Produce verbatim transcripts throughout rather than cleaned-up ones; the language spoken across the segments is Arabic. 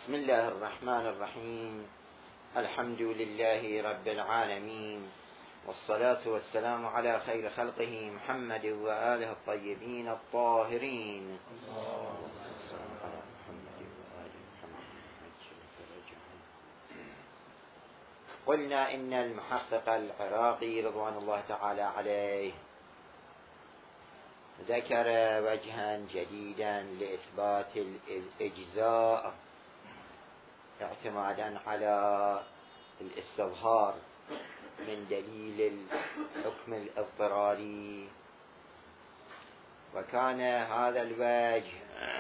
بسم الله الرحمن الرحيم. الحمد لله رب العالمين، والصلاة والسلام على خير خلقه محمد وآله الطيبين الطاهرين. قلنا إن المحقق العراقي رضوان الله تعالى عليه ذكر وجها جديدا لإثبات الإجزاء اعتمادا على الاستظهار من دليل الحكم الاضطراري، وكان هذا الوجه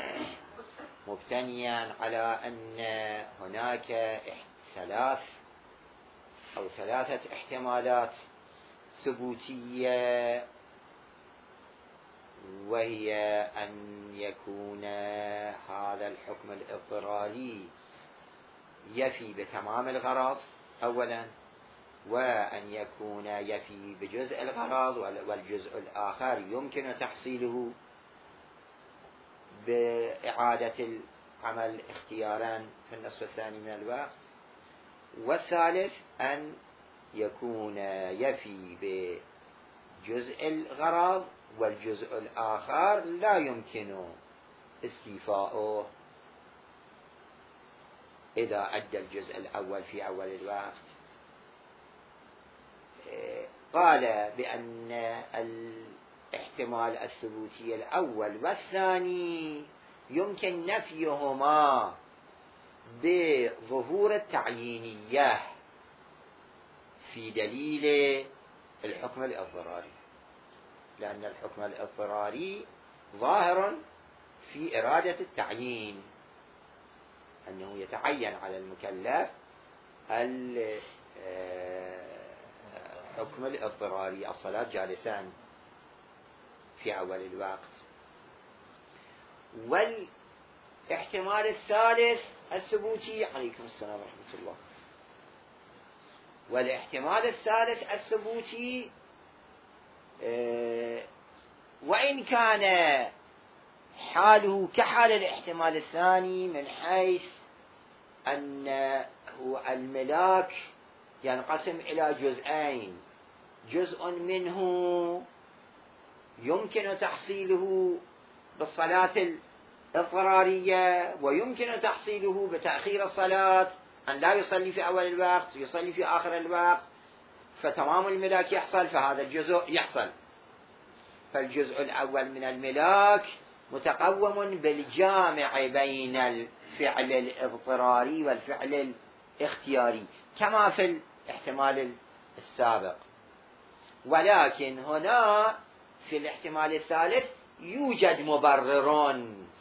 مبتنيا على أن هناك ثلاث أو ثلاثة احتمالات ثبوتية، وهي أن يكون هذا الحكم الاضطراري يفي بتمام الغرض أولا، وأن يكون يفي بجزء الغرض، والجزء الآخر يمكن تحصيله بإعادة العمل اختيارا في النصف الثاني من الوقت، والثالث أن يكون يفي بجزء الغرض والجزء الآخر لا يمكن استيفاؤه إذا أدى الجزء الأول في أول الوقت. قال بأن الاحتمال الثبوتي الأول والثاني يمكن نفيهما بظهور التعيينية في دليل الحكم الاضطراري، لأن الحكم الاضطراري ظاهر في إرادة التعيين، أنه يتعين على المكلف الحكم الاضطراري الصلاة جالسا في أول الوقت. والاحتمال الثالث الثبوتي، عليكم السلام ورحمة الله، والاحتمال الثالث الثبوتي وإن كان حاله كحال الاحتمال الثاني من حيث أنه الملاك ينقسم إلى جزئين، جزء منه يمكن تحصيله بالصلاة الاضطرارية، ويمكن تحصيله بتأخير الصلاة، أن لا يصلي في أول الوقت يصلي في آخر الوقت، فتمام الملاك يحصل، فهذا الجزء يحصل. فالجزء الأول من الملاك متقوم بالجامع بين الفعل الاضطراري والفعل الاختياري كما في الاحتمال السابق، ولكن هنا في الاحتمال الثالث يوجد مبرر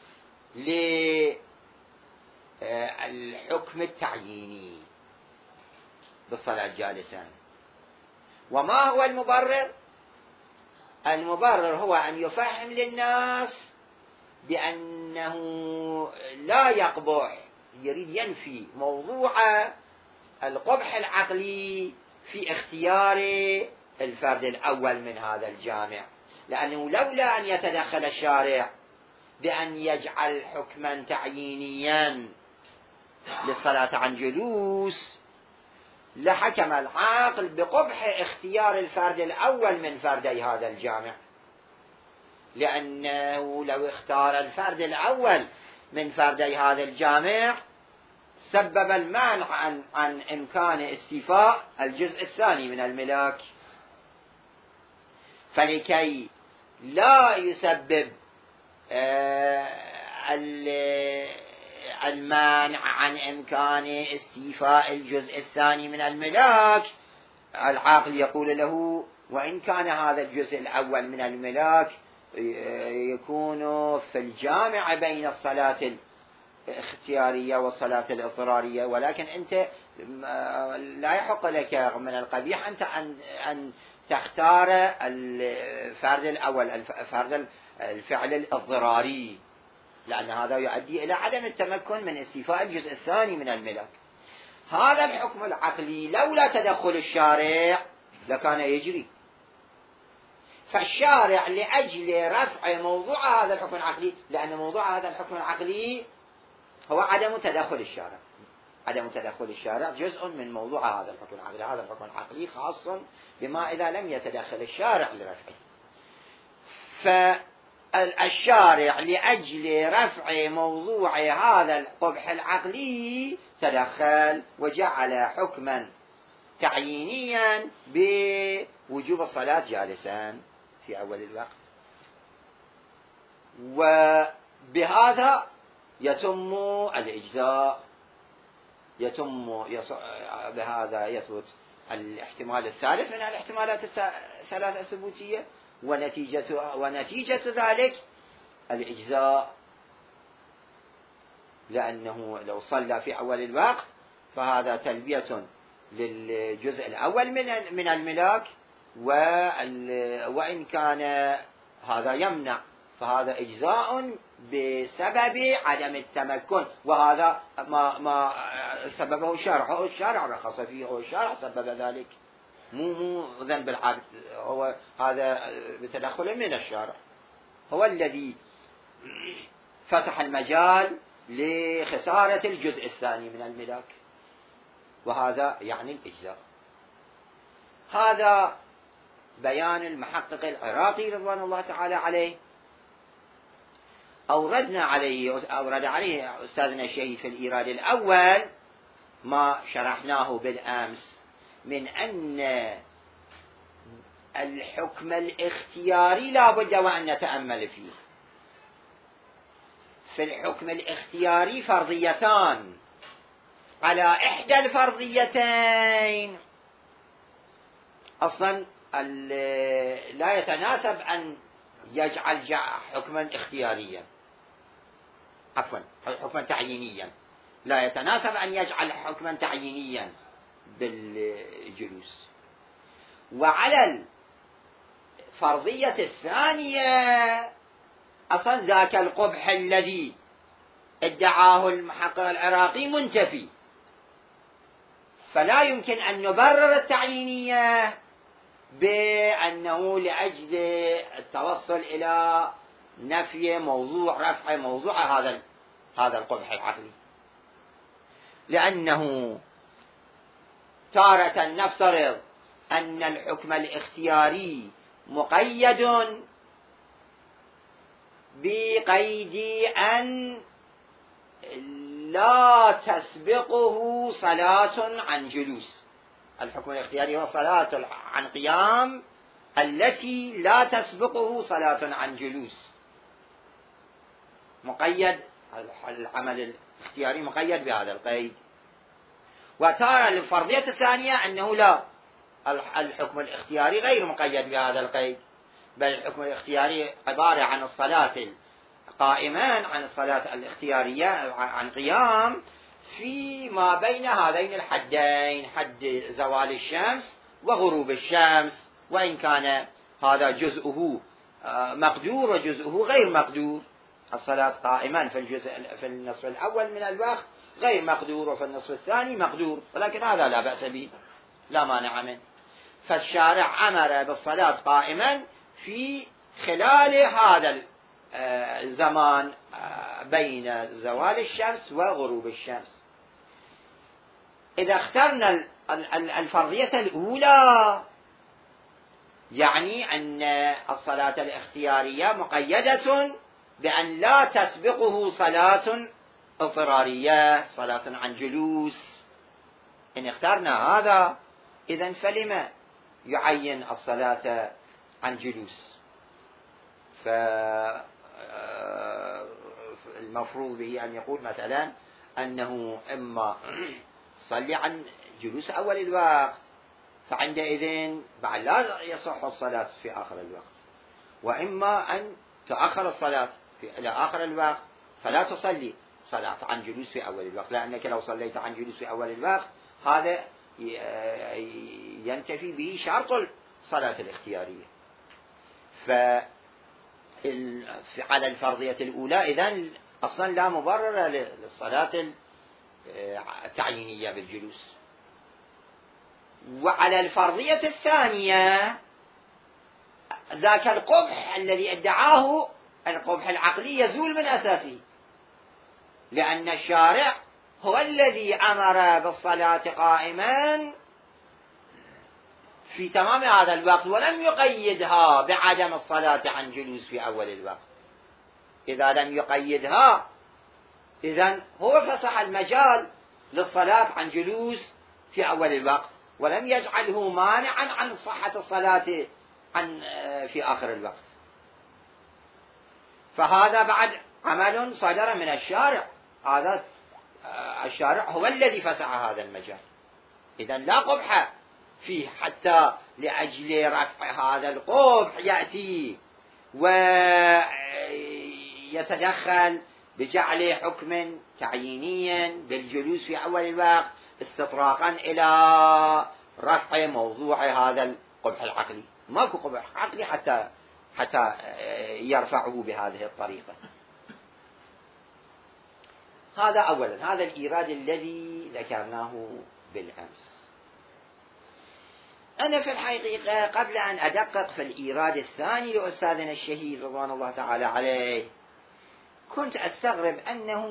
للحكم التعييني بالصلاة جالسا. وما هو المبرر؟ المبرر هو أن يفهم للناس بأنه لا يقبح، يريد ينفي موضوع القبح العقلي في اختيار الفرد الأول من هذا الجامع، لأنه لولا أن يتدخل الشارع بأن يجعل حكما تعيينيا للصلاة عن جلوس لحكم العاقل بقبح اختيار الفرد الأول من فردي هذا الجامع، لأنه لو اختار الفرد الأول من فردي هذا الجامع سبب المانع عن, عن إمكان استيفاء الجزء الثاني من الملاك. فلكي لا يسبب المانع عن إمكان استيفاء الجزء الثاني من الملاك، العاقل يقول له وإن كان هذا الجزء الأول من الملاك يكون في الجامع بين الصلاة الاختيارية والصلاة الاضطرارية، ولكن أنت لا يحق لك من القبيح أنت أن تختار الفرد الأول، الفرد الفعل الاضطراري، لأن هذا يؤدي إلى عدم التمكن من استيفاء الجزء الثاني من الملاك. هذا الحكم العقلي لولا تدخل الشارع لكان يجري، فالشارع لأجل رفع موضوع هذا الحكم العقلي، لأن موضوع هذا الحكم العقلي هو عدم تدخل الشارع. عدم تدخل الشارع جزء من موضوع هذا الحكم العقلي. هذا الحكم العقلي خاص بما إذا لم يتدخل الشارع لرفعه. فالشارع لأجل رفع موضوع هذا القبح العقلي تدخل وجعل حكما تعيينيا بوجوب الصلاة جالسا في أول الوقت. وبهذا يتم الإجزاء، يتم يص... بهذا يثبت الاحتمال الثالث من الاحتمالات الثلاثة الثبوتية، ونتيجة ونتيجة ذلك الإجزاء، لأنه لو صلى في أول الوقت فهذا تلبية للجزء الأول من من الملاك، وإن كان هذا يمنع فهذا إجزاء بسبب عدم التمكن، وهذا ما ما سببه الشارع. هو الشارع رخص فيه، هو الشارع سبب ذلك، مو مو ذنب العبد، هو هذا بتدخل من الشارع، هو الذي فتح المجال لخسارة الجزء الثاني من الملاك، وهذا يعني الإجزاء. هذا بيان المحقق العراقي رضوان الله تعالى عليه. أوردنا عليه أورد عليه أستاذنا الشيخ في الإيراد الأول ما شرحناه بالأمس من أن الحكم الاختياري لا بد وأن نتأمل فيه. في الحكم الاختياري فرضيتان، على إحدى الفرضيتين أصلا لا يتناسب أن يجعل حكما اختياريا، عفوا حكما تعيينيا، لا يتناسب أن يجعل حكما تعيينيا بالجلوس. وعلى الفرضية الثانية أصلا ذاك القبح الذي ادعاه المحقق العراقي منتفي، فلا يمكن أن نبرر التعيينية بأنه لأجل التوصل إلى نفي موضوع رفع موضوع هذا هذا القبح العقلي، لأنه تارة نفترض أن الحكم الاختياري مقيد بقيد أن لا تسبقه صلاة عن جلوس. الحكم الاختياري هو صلاة عن قيام التي لا تسبقه صلاة عن جلوس، مقيد، العمل الاختياري مقيد بهذا القيد. وترى الفرضية الثانية أنه لا، الحكم الاختياري غير مقيد بهذا القيد، بل الحكم الاختياري عبارة عن الصلاة قائما، عن الصلاة الاختيارية عن قيام فيما بين هذين الحدين، حد زوال الشمس وغروب الشمس، وإن كان هذا جزءه مقدور وجزءه غير مقدور. الصلاة قائما في الجزء في النصف الأول من الوقت غير مقدور، وفي النصف الثاني مقدور، ولكن هذا لا بأس به، لا مانع منه. فالشارع أمر بالصلاة قائما في خلال هذا الزمان بين زوال الشمس وغروب الشمس. إذا اخترنا الفرضية الأولى يعني أن الصلاة الاختيارية مقيدة بأن لا تسبقه صلاة اضطرارية، صلاة عن جلوس. إن اخترنا هذا إذن فلما يعين الصلاة عن جلوس؟ فالمفروض به أن يقول مثلا أنه إما صلي عن جلوس أول الوقت فعندئذ بعد لا يصح الصلاة في آخر الوقت، وإما أن تأخر الصلاة إلى آخر الوقت فلا تصلي صلاة عن جلوس في أول الوقت، لأنك لو صليت عن جلوس في أول الوقت هذا ينتفي به شرط الصلاة الاختيارية. فعلى الفرضية الأولى إذن أصلا لا مبرر للصلاة التعيينية بالجلوس. وعلى الفرضية الثانية ذاك القبح الذي ادعاه القبح العقلي يزول من أساسه، لأن الشارع هو الذي أمر بالصلاة قائما في تمام هذا الوقت، ولم يقيدها بعدم الصلاة عن جلوس في أول الوقت. إذا لم يقيدها إذن هو فسح المجال للصلاة عن جلوس في أول الوقت، ولم يجعله مانعا عن صحة الصلاة عن في آخر الوقت. فهذا بعد عمل صدر من الشارع، هذا الشارع هو الذي فسح هذا المجال. إذن لا قبح فيه، حتى لأجل رفع هذا القبح يأتي ويتدخل بجعل حكم تعيينيا بالجلوس في أول الوقت استطراقا إلى رفع موضوع هذا القبح العقلي. ماكو قبح عقلي حتى حتى يرفعه بهذه الطريقة. هذا أولا، هذا الإيراد الذي ذكرناه بالأمس. أنا في الحقيقة قبل أن أدقق في الإيراد الثاني لأستاذنا الشهيد رضوان الله تعالى عليه، كنت أستغرب أنه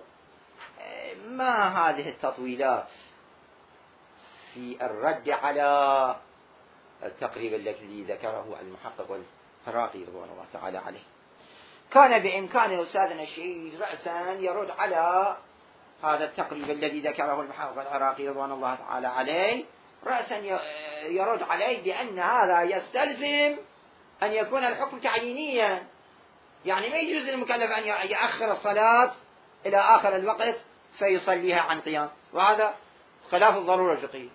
ما هذه التطويلات في الرد على التقريب الذي ذكره المحقق العراقي رضوان الله تعالى عليه. كان بإمكان أستاذنا الشهيد رأسا يرد على هذا التقريب الذي ذكره المحقق العراقي رضوان الله تعالى عليه، رأسا يرد عليه بأن هذا يستلزم أن يكون الحكم تعيينيا، يعني ما يجوز للمكلف أن يأخر الصلاة إلى آخر الوقت فيصليها عن قيام، وهذا خلاف الضرورة الفقهية.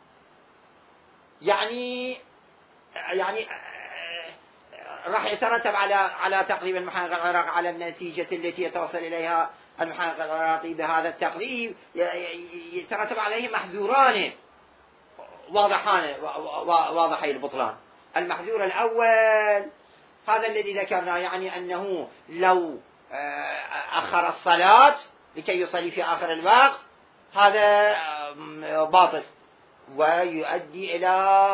يعني يعني راح يترتب على على تقريب المحقق العراقي على النتيجة التي يتوصل إليها المحقق العراقي بهذا التقريب، يترتب عليه محذوران واضحان واضحي البطلان. المحذور الأول هذا الذي ذكرنا، يعني أنه لو أخر الصلاة لكي يصلي في آخر الوقت هذا باطل ويؤدي إلى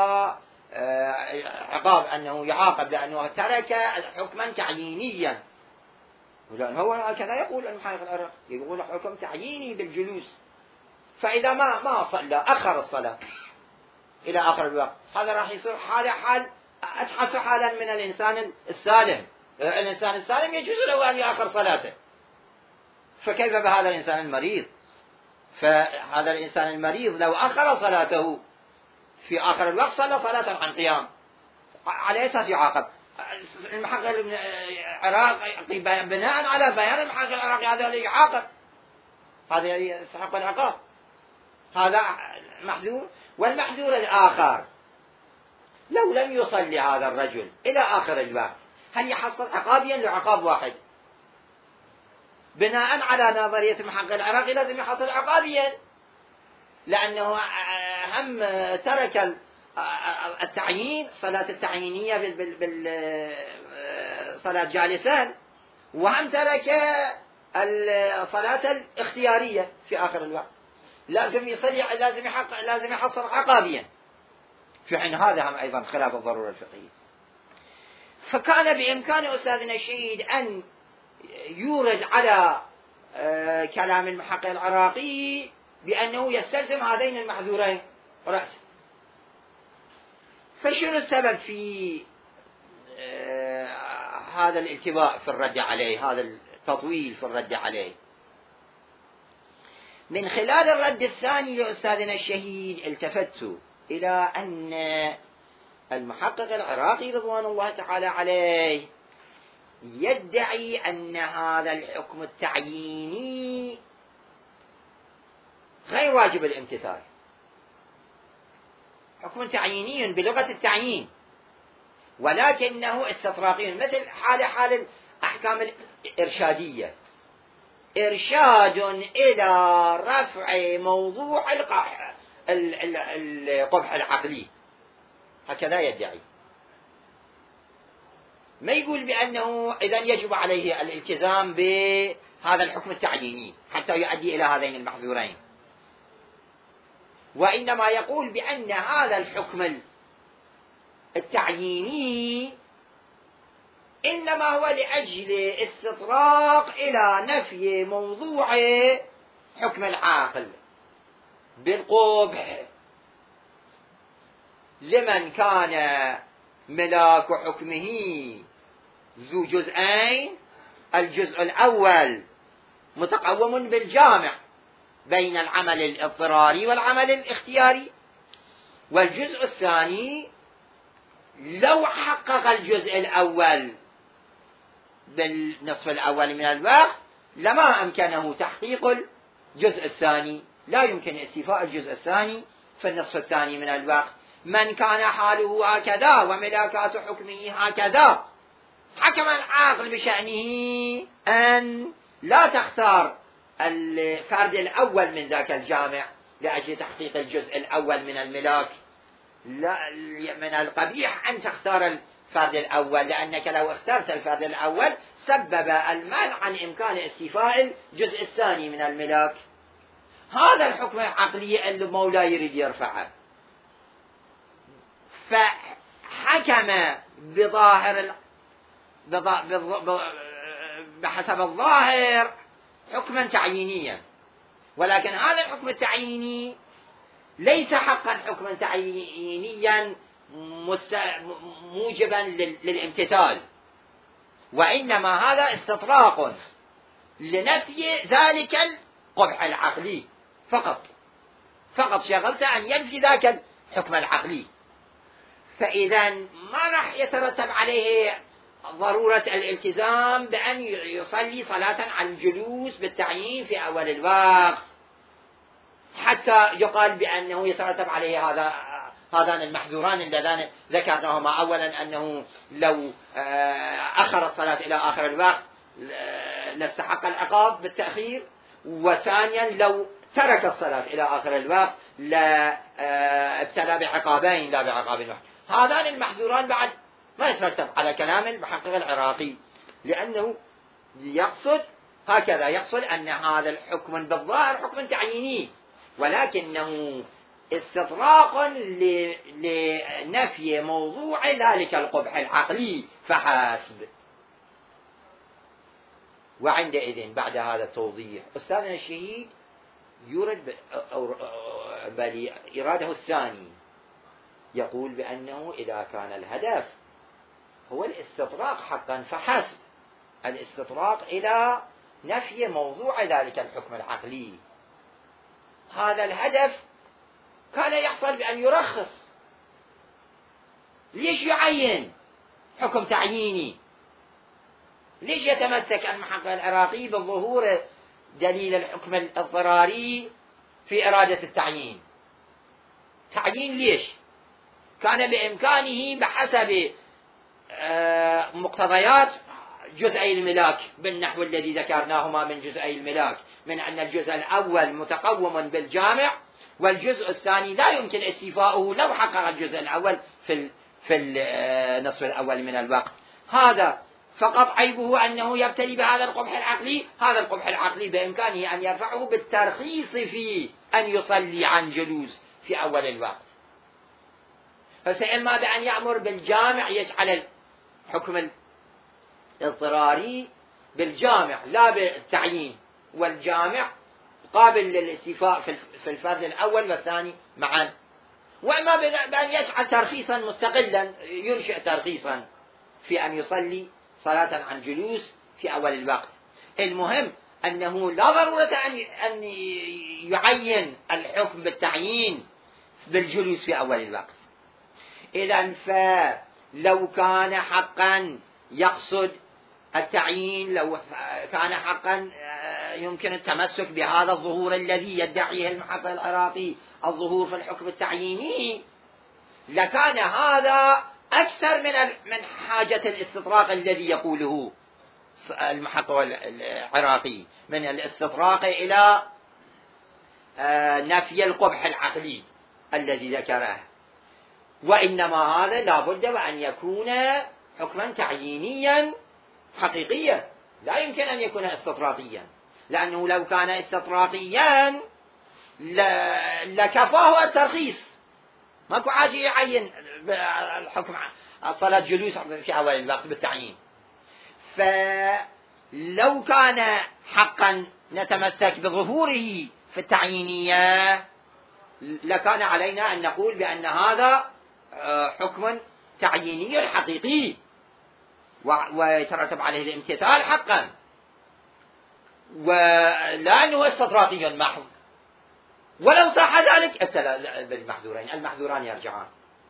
عقاب، أنه يعاقب لأنه ترك حكما تعيينيا. ولأن هو هكذا يقول المحقق العراقي، يقول حكم تعييني بالجلوس. فإذا ما ما صلى أخر الصلاة إلى آخر الوقت، هذا راح يصير حال حال أتحس حالا من الإنسان السالم. الإنسان السالم يجوز له أن يأخر صلاته، فكيف بهذا الإنسان المريض؟ فهذا الإنسان المريض لو أخر صلاته في آخر الوقت صلى صلاة عن قيام، على أساس يعاقب. المحقق العراقي بناء على بيان المحقق العراقي هذا اللي يعاقب، هذا يستحق العقاب، هذا محذور. والمحذور الآخر لو لم يصلي هذا الرجل إلى آخر الوقت هل يحصل عقابيا لعقاب واحد؟ بناء على نظرية المحقق العراقي لازم يحصل عقابيا، لأنه هم ترك التعيين، صلاة التعيينية بالصلاة جالسا، وهم ترك الصلاة الاختيارية في آخر الوقت. لازم يصلي، لازم يحق لازم يحصل عقابيا، في حين هذا هم أيضا خلاف الضرورة الفقهية. فكان بإمكان أستاذنا الشهيد أن يورد على كلام المحقق العراقي بأنه يستلزم هذين المحذورين رأسا. فشنو السبب في هذا الالتواء في الرد عليه، هذا التطويل في الرد عليه؟ من خلال الرد الثاني لأستاذنا الشهيد التفت إلى أن المحقق العراقي رضوان الله تعالى عليه يدعي أن هذا الحكم التعييني غير واجب الامتثال، حكم تعييني بلغة التعيين، ولكنه استطراقي، مثل حال حال الأحكام الإرشادية، إرشاد إلى رفع موضوع القبح العقلي، هكذا يدعي. ما يقول بأنه إذن يجب عليه الالتزام بهذا الحكم التعييني حتى يؤدي إلى هذين المحذورين، وإنما يقول بأن هذا الحكم التعييني إنما هو لأجل استطراق إلى نفي موضوع حكم العاقل بالقبح لمن كان ملاك حكمه ذو جزئين. الجزء الأول متقوم بالجامع بين العمل الاضطراري والعمل الاختياري، والجزء الثاني لو حقق الجزء الأول بالنصف الأول من الوقت لما أمكنه تحقيق الجزء الثاني، لا يمكن استيفاء الجزء الثاني في النصف الثاني من الوقت. من كان حاله هكذا وملاكات حكمه هكذا، حكم العاقل بشأنه أن لا تختار الفرد الأول من ذاك الجامع لأجل تحقيق الجزء الأول من الملاك. لا، من القبيح أن تختار الفرد الأول، لأنك لو اخترت الفرد الأول سبب المنع عن إمكان استيفاء الجزء الثاني من الملاك. هذا الحكم العقلي اللي المولى يريد يرفعه، فحكم بظاهر بحسب الظاهر حكما تعيينيا، ولكن هذا الحكم التعييني ليس حقا حكما تعيينيا موجبا للامتثال، وإنما هذا استطراق لنفي ذلك القبح العقلي فقط. فقط شغلت أن ينفي ذاك الحكم العقلي، فإذا ما راح يترتب عليه ضرورة الالتزام بأن يصلي صلاة على الجلوس بالتعيين في أول الوقت، حتى يقال بأنه يترتب عليه هذا هذان المحذوران اللذان ذكرناهما. أولا أنه لو أخر الصلاة إلى آخر الوقت لاستحق العقاب بالتأخير، وثانيا لو ترك الصلاة إلى آخر الوقت لا ابتلى بعقابين لا بعقاب واحد. هذان المحذوران بعد ما يترتب على كلام المحقق العراقي، لأنه يقصد هكذا، يقصد أن هذا الحكم بالظاهر حكم تعييني، ولكنه استطراق لنفي موضوع ذلك القبح العقلي فحسب. وعندئذ بعد هذا التوضيح أستاذنا الشهيد يرد بل إراده الثاني، يقول بأنه إذا كان الهدف هو الاستطراق حقا فحسب، الاستطراق إلى نفي موضوع ذلك الحكم العقلي، هذا الهدف كان يحصل بأن يرخص. ليش يعين حكم تعييني؟ ليش يتمسك المحقق العراقي بالظهور دليل الحكم الاضطراري في إرادة التعيين؟ تعيين ليش؟ كان بإمكانه بحسب مقتضيات جزئي الملاك بالنحو الذي ذكرناهما من جزئي الملاك، من أن الجزء الأول متقوم بالجامع والجزء الثاني لا يمكن استيفاؤه لو حقق الجزء الأول في في النصف الأول من الوقت. هذا فقط عيبه أنه يبتلي بهذا القبح العقلي. هذا القبح العقلي بإمكانه أن يرفعه بالترخيص في أن يصلي عن جلوس في أول الوقت، فسإما بأن يأمر بالجامع يجعل الحكم الاضطراري بالجامع لا بالتعيين، والجامع قابل للاستيفاء في الفرد الأول والثاني معا، وإما بأن يجعل ترخيصا مستقلا ينشئ ترخيصا في أن يصلي صلاة عن جلوس في أول الوقت. المهم أنه لا ضرورة أن يعين الحكم بالتعيين بالجلوس في أول الوقت. إذن فلو كان حقا يقصد التعيين، لو كان حقا يمكن التمسك بهذا الظهور الذي يدعيه المحقق العراقي، الظهور في الحكم التعييني، لكان هذا أكثر من من حاجة الاستطراق الذي يقوله المحقق العراقي من الاستطراق إلى نفي القبح العقلي الذي ذكره. وإنما هذا لا بد وأن يكون حكما تعيينيا حقيقيا، لا يمكن أن يكون استطراقيا، لأنه لو كان استطراقيا لكفاه الترخيص، ماكو حاجة يعين الحكم الصلاة جلوس في أول الوقت بالتعيين. فلو كان حقا نتمسك بظهوره في التعيينية لكان علينا أن نقول بأن هذا حكم تعييني حقيقي ويترتب عليه الامتثال حقا، ولا أنه استطراقي محض. ولو صح ذلك ابتلى بالمحذورين، المحذوران يرجعان،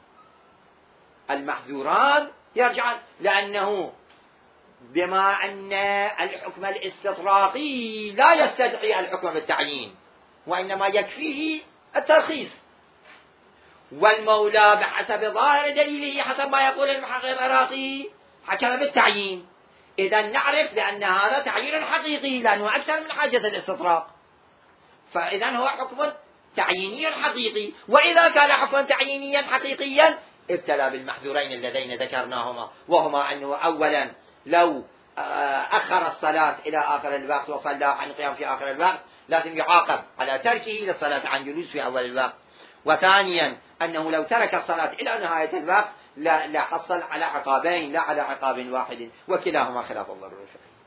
المحذوران يرجعان، لأنه بما أن الحكم الاستطراقي لا يستدعي الحكم بالتعيين وإنما يكفيه الترخيص، والمولى بحسب ظاهر دليله حسب ما يقول المحقق العراقي حكم بالتعيين. إذا نعرف بأن هذا تعيين حقيقي لأنه أكثر من حاجة الاستطراق، فإذا هو حكم تعييني حقيقي. وإذا كان حكما تعيينيا حقيقيا ابتلى بالمحذورين اللذين ذكرناهما، وهما أنه أولا لو أخر الصلاة إلى آخر الوقت وصلى عن قيام في آخر الوقت لازم يعاقب على تركه للصلاة عن جلوس في أول الوقت، وثانيا أنه لو ترك الصلاة إلى نهاية الوقت لا, لا حصل على عقابين لا على عقاب واحد، وكلاهما خلاف الضرورة الفقهية.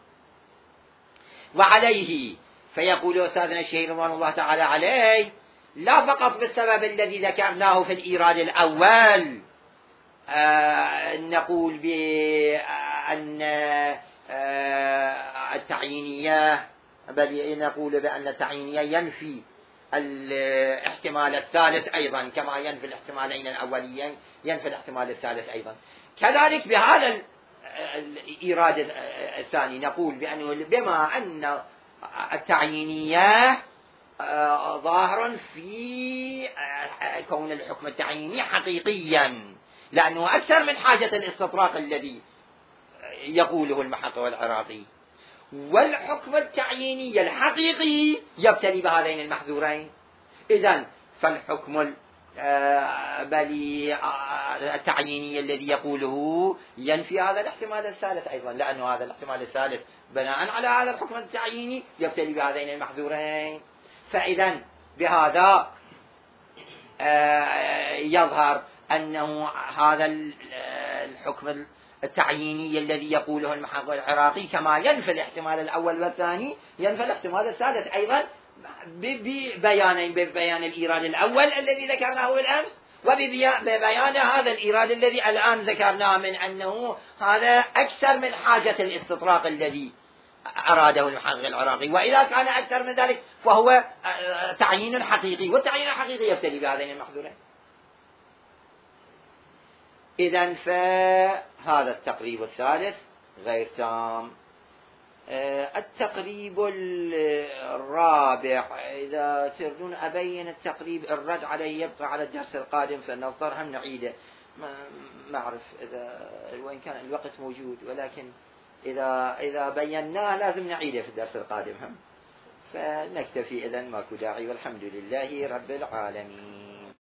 وعليه فيقول أستاذنا الشيخ رضوان الله تعالى عليه لا فقط بالسبب الذي ذكرناه في الإيراد الأول آه نقول بأن آه التعيينية، بل نقول بأن التعيينية ينفي الاحتمال الثالث أيضا كما ينفي الاحتمالين الأوليين ينفي الاحتمال الثالث أيضا. كذلك بهذا الإيراد الثاني نقول بأنه بما أن التعيينية ظاهر في كون الحكم التعييني حقيقيا لأنه أكثر من حاجة الاستطراق الذي يقوله المحقق العراقي، والحكم التعييني الحقيقي يبتلي بهذين المحذورين. إذن فالحكم بل التعييني الذي يقوله ينفي هذا الاحتمال الثالث أيضا، لأن هذا الاحتمال الثالث بناء على هذا الحكم التعييني يبتلي بهذين المحذورين. فإذن بهذا يظهر أنه هذا الحكم التعييني الذي يقوله المحقق العراقي كما ينفي الاحتمال الأول والثاني ينفي الاحتمال الثالث أيضا ببيانين، ببيان الإيراد الأول الذي ذكرناه بالأمس وببيان هذا الإيراد الذي الآن ذكرناه من أنه هذا أكثر من حاجة الاستطراق الذي أراده المحقق العراقي، وإذا كان أكثر من ذلك فهو تعيين حقيقي، والتعيين الحقيقي يبتلي بهذين المحذورين. إذن فهذا التقريب الثالث غير تام. التقريب الرابع إذا تردون أبين التقريب الرد عليه يبقى على الدرس القادم فنضطر هم نعيده، ما أعرف إذا وإن كان الوقت موجود، ولكن إذا إذا بيناه لازم نعيده في الدرس القادم هم، فنكتفي إذن ماكو داعي، والحمد لله رب العالمين.